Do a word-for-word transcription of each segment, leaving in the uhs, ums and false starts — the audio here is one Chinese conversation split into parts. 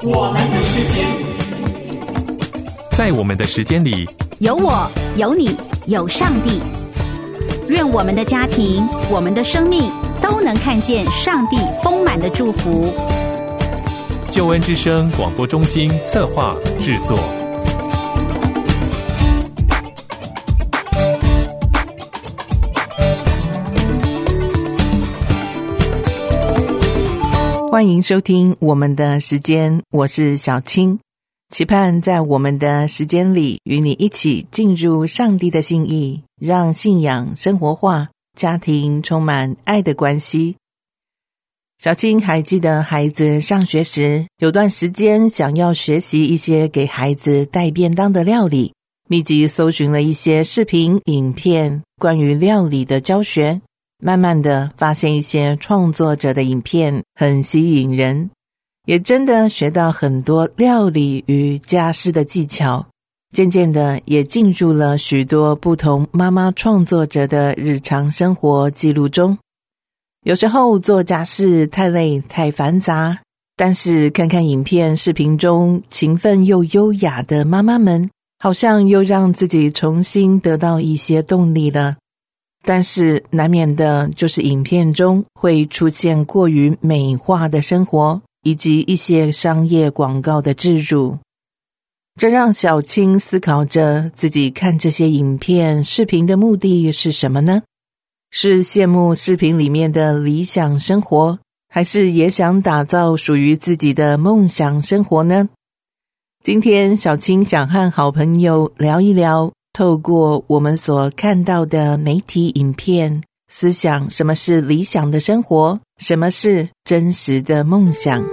我们的时间， 在我们的时间里， 有我，有你，有上帝。愿我们的家庭，我们的生命都能看见上帝丰满的祝福。 救恩之声广播中心策划制作。 欢迎收听我们的时间，我是小青，期盼在我们的时间里与你一起进入上帝的心意，让信仰生活化，家庭充满爱的关系。小青还记得孩子上学时，有段时间想要学习一些给孩子带便当的料理，密集搜寻了一些视频影片关于料理的教学，慢慢的发现一些创作者的影片很吸引人，也真的学到很多料理与家事的技巧，渐渐的也进入了许多不同妈妈创作者的日常生活记录中。有时候做家事太累太繁杂，但是看看影片视频中勤奋又优雅的妈妈们，好像又让自己重新得到一些动力了。但是难免的就是影片中会出现过于美化的生活，以及一些商业广告的置入，这让小青思考着自己看这些影片视频的目的是什么呢？是羡慕视频里面的理想生活，还是也想打造属于自己的梦想生活呢？今天小青想和好朋友聊一聊，透过我们所看到的媒体影片，思想什么是理想的生活，什么是真实的梦想。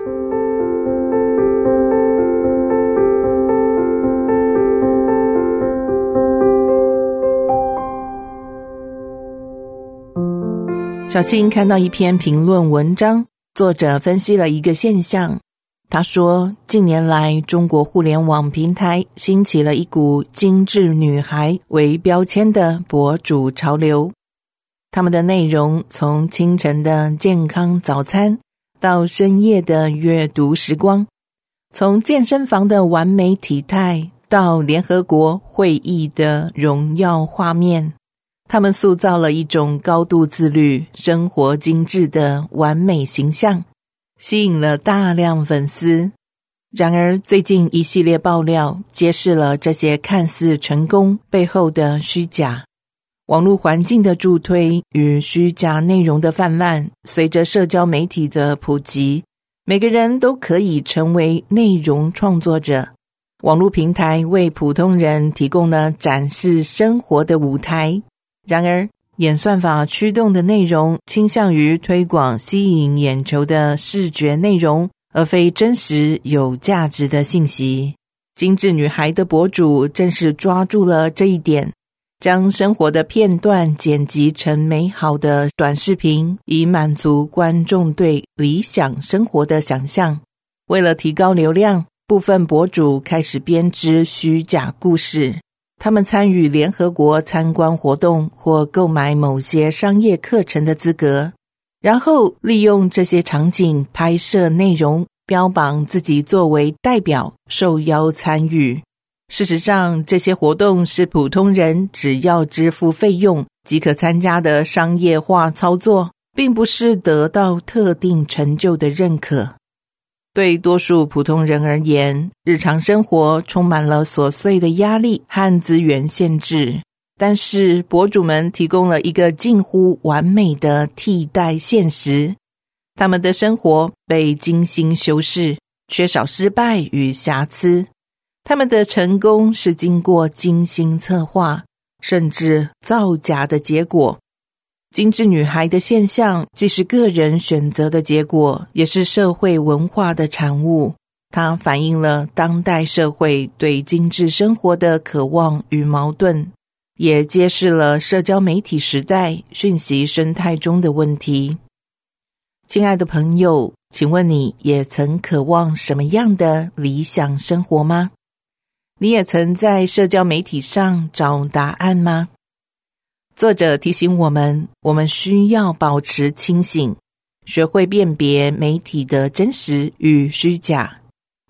小青看到一篇评论文章，作者分析了一个现象。他说，近年来中国互联网平台兴起了一股精致女孩为标签的博主潮流，他们的内容从清晨的健康早餐到深夜的阅读时光，从健身房的完美体态到联合国会议的荣耀画面，他们塑造了一种高度自律、生活精致的完美形象，吸引了大量粉丝。然而最近一系列爆料揭示了这些看似成功背后的虚假。网络环境的助推与虚假内容的泛滥，随着社交媒体的普及，每个人都可以成为内容创作者。网络平台为普通人提供了展示生活的舞台，然而演算法驱动的内容倾向于推广吸引眼球的视觉内容，而非真实有价值的信息。精致女孩的博主正是抓住了这一点，将生活的片段剪辑成美好的短视频，以满足观众对理想生活的想象。为了提高流量，部分博主开始编织虚假故事，他们参与联合国参观活动或购买某些商业课程的资格，然后利用这些场景拍摄内容，标榜自己作为代表受邀参与。事实上，这些活动是普通人只要支付费用即可参加的商业化操作，并不是得到特定成就的认可。对多数普通人而言，日常生活充满了琐碎的压力和资源限制，但是博主们提供了一个近乎完美的替代现实。他们的生活被精心修饰，缺少失败与瑕疵。他们的成功是经过精心策划，甚至造假的结果。精致女孩的现象既是个人选择的结果，也是社会文化的产物。它反映了当代社会对精致生活的渴望与矛盾，也揭示了社交媒体时代讯息生态中的问题。亲爱的朋友，请问你也曾渴望什么样的理想生活吗？你也曾在社交媒体上找答案吗？作者提醒我们，我们需要保持清醒，学会辨别媒体的真实与虚假。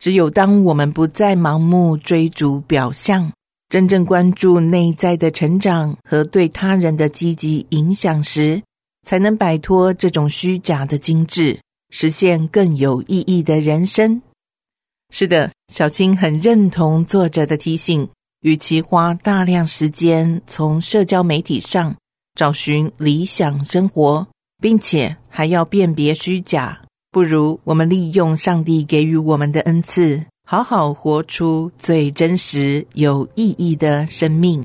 只有当我们不再盲目追逐表象，真正关注内在的成长和对他人的积极影响时，才能摆脱这种虚假的精致，实现更有意义的人生。是的，小青很认同作者的提醒，与其花大量时间从社交媒体上找寻理想生活，并且还要辨别虚假，不如我们利用上帝给予我们的恩赐，好好活出最真实有意义的生命。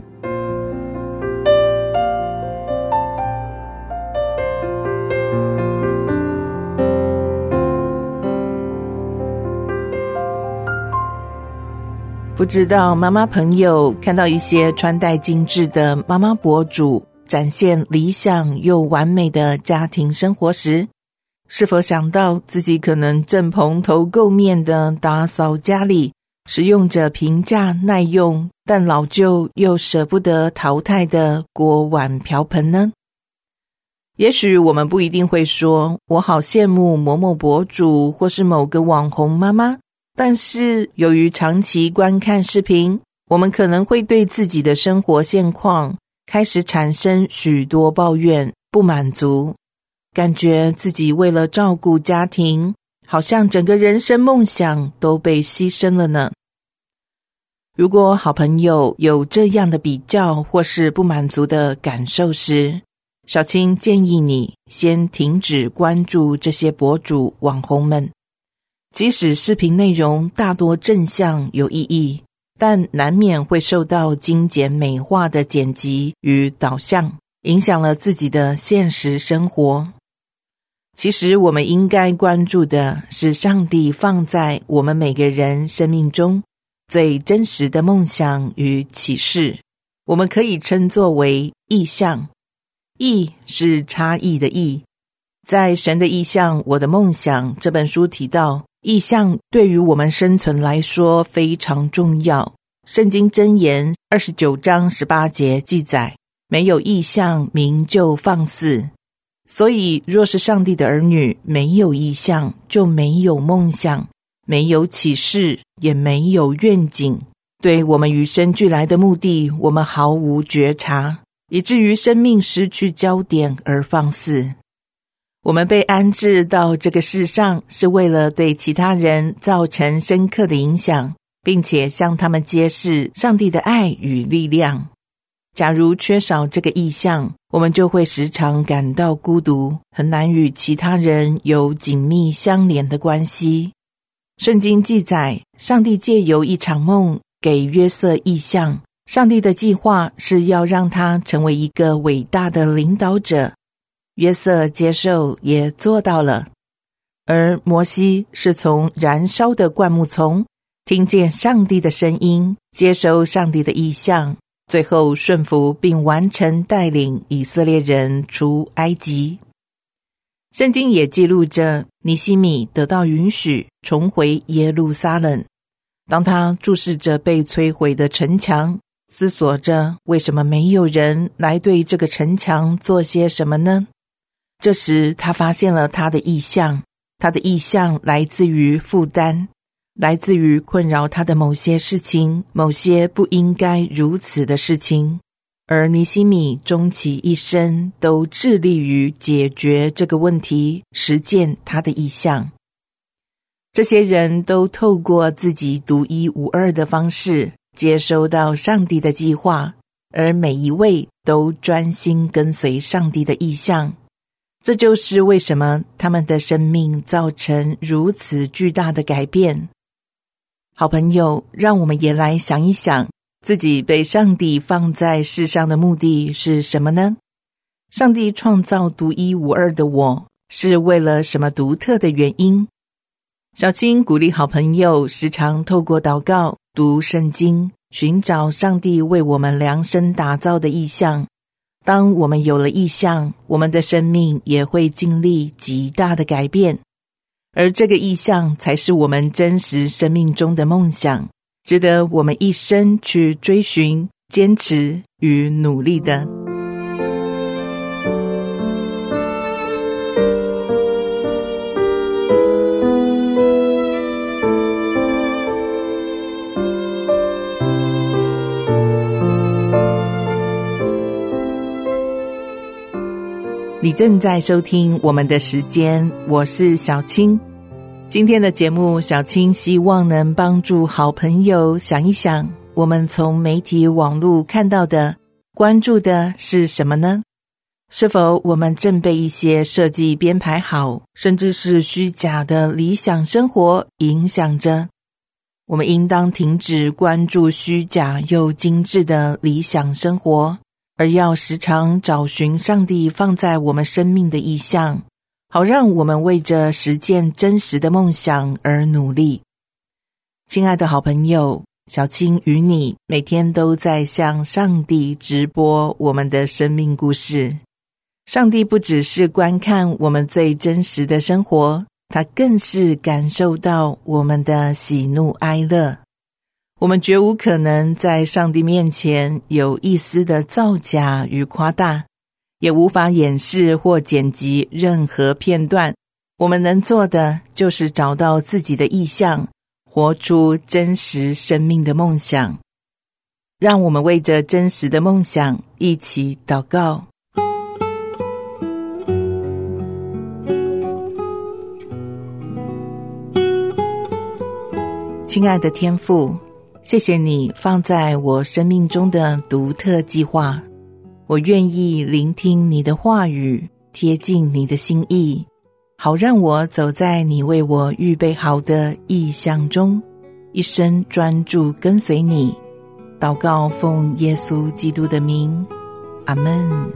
不知道妈妈朋友看到一些穿戴精致的妈妈博主展现理想又完美的家庭生活时，是否想到自己可能正蓬头垢面的打扫家里，使用着平价耐用但老旧又舍不得淘汰的锅碗瓢盆呢？也许我们不一定会说我好羡慕某某博主或是某个网红妈妈，但是由于长期观看视频，我们可能会对自己的生活现况开始产生许多抱怨、不满足，感觉自己为了照顾家庭，好像整个人生梦想都被牺牲了呢。如果好朋友有这样的比较或是不满足的感受时，小青建议你先停止关注这些博主网红们。即使视频内容大多正向有意义，但难免会受到精简美化的剪辑与导向，影响了自己的现实生活。其实我们应该关注的是上帝放在我们每个人生命中最真实的梦想与启示，我们可以称作为意象。意是差异的意。在《神的意象，我的梦想》这本书提到，意象对于我们生存来说非常重要。圣经箴言二十九章十八节记载，没有意象，民就放肆。所以若是上帝的儿女，没有意象，就没有梦想，没有启示，也没有愿景。对我们与生俱来的目的，我们毫无觉察，以至于生命失去焦点而放肆。我们被安置到这个世上，是为了对其他人造成深刻的影响，并且向他们揭示上帝的爱与力量。假如缺少这个意象，我们就会时常感到孤独，很难与其他人有紧密相连的关系。圣经记载，上帝借由一场梦给约瑟意象，上帝的计划是要让他成为一个伟大的领导者。约瑟接受也做到了，而摩西是从燃烧的灌木丛听见上帝的声音，接收上帝的意象，最后顺服并完成带领以色列人出埃及。圣经也记录着尼希米得到允许重回耶路撒冷，当他注视着被摧毁的城墙，思索着为什么没有人来对这个城墙做些什么呢？这时他发现了他的意象，他的意象来自于负担，来自于困扰他的某些事情，某些不应该如此的事情。而尼希米终其一生都致力于解决这个问题，实践他的意象。这些人都透过自己独一无二的方式接收到上帝的计划，而每一位都专心跟随上帝的意象。这就是为什么他们的生命造成如此巨大的改变。好朋友，让我们也来想一想，自己被上帝放在世上的目的是什么呢？上帝创造独一无二的我，是为了什么独特的原因？小青鼓励好朋友时常透过祷告、读圣经，寻找上帝为我们量身打造的意象。当我们有了意象，我们的生命也会经历极大的改变，而这个意象才是我们真实生命中的梦想，值得我们一生去追寻、坚持与努力的。 正在收听我们的时间，我是小青。今天的节目，小青希望能帮助好朋友想一想，我们从媒体网络看到的、关注的是什么呢？是否我们正被一些设计编排好，甚至是虚假的理想生活影响着？我们应当停止关注虚假又精致的理想生活，而要时常找寻上帝放在我们生命的意象，好让我们为着实践真实的梦想而努力。亲爱的好朋友，小青与你每天都在向上帝直播我们的生命故事。上帝不只是观看我们最真实的生活，他更是感受到我们的喜怒哀乐。我们绝无可能在上帝面前有一丝的造假与夸大，也无法掩饰或剪辑任何片段。我们能做的就是找到自己的意向，活出真实生命的梦想。让我们为着真实的梦想一起祷告。亲爱的天父，谢谢你放在我生命中的独特计划，我愿意聆听你的话语，贴近你的心意，好让我走在你为我预备好的意象中，一生专注跟随你。祷告奉耶稣基督的名，阿们。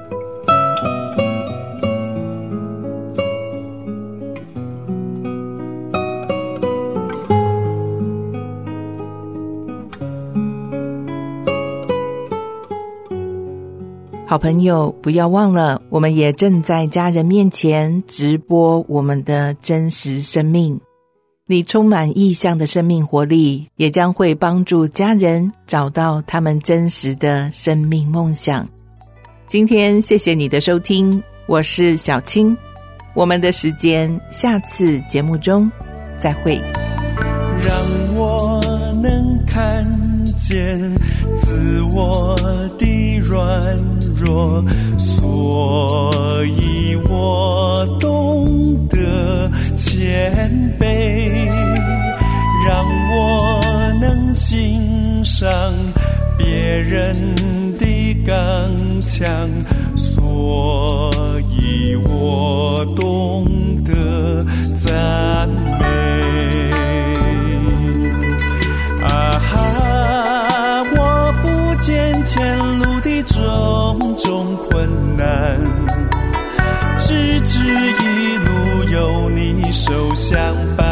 好朋友，不要忘了，我们也正在家人面前直播我们的真实生命。你充满意象的生命活力，也将会帮助家人找到他们真实的生命梦想。今天谢谢你的收听，我是小青，我们的时间下次节目中再会。 让我能看见自我的软弱，所以我懂得谦卑，让我能欣赏别人的刚强，所以我懂得赞美。啊哈，我不见前路的种种困难，只知一路有你手相伴。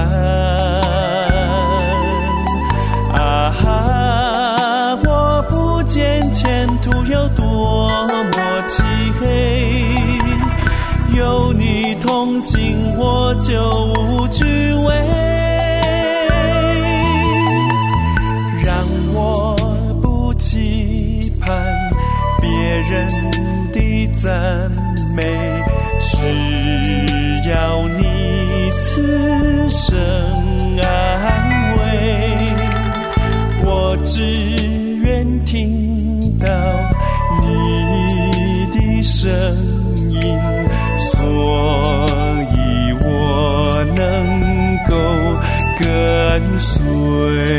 啊哈，我不见前途有多么漆黑，有你同行我就无惧畏。期盼别人的赞美，只要你此生安慰，我只愿听到你的声音，所以我能够跟随。